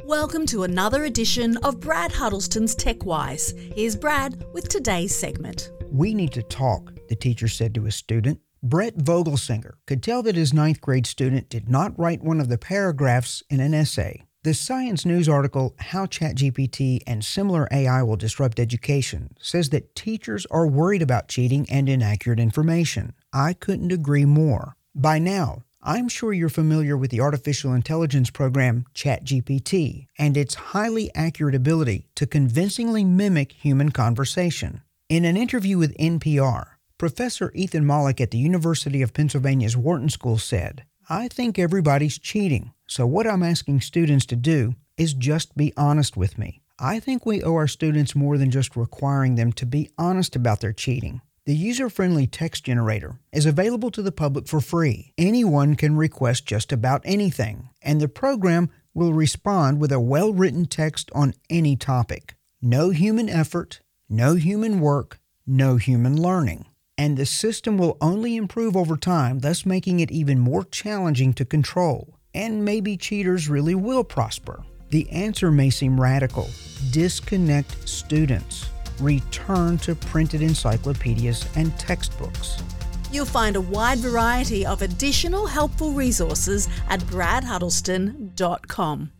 Welcome to another edition of Brad Huddleston's TechWise. Here's Brad with today's segment. We need to talk, the teacher said to a student. Brett Vogelsinger could tell that his ninth grade student did not write one of the paragraphs in an essay. The Science News article, How ChatGPT and Similar AI Will Disrupt Education, says that teachers are worried about cheating and inaccurate information. I couldn't agree more. By now, I'm sure you're familiar with the artificial intelligence program ChatGPT and its highly accurate ability to convincingly mimic human conversation. In an interview with NPR, Professor Ethan Mollick at the University of Pennsylvania's Wharton School said, "I think everybody's cheating, so what I'm asking students to do is just be honest with me. I think we owe our students more than just requiring them to be honest about their cheating." The user-friendly text generator is available to the public for free. Anyone can request just about anything, and the program will respond with a well-written text on any topic. No human effort, no human work, no human learning. And the system will only improve over time, thus making it even more challenging to control. And maybe cheaters really will prosper. The answer may seem radical. Disconnect students. Return to printed encyclopedias and textbooks. You'll find a wide variety of additional helpful resources at bradhuddleston.com.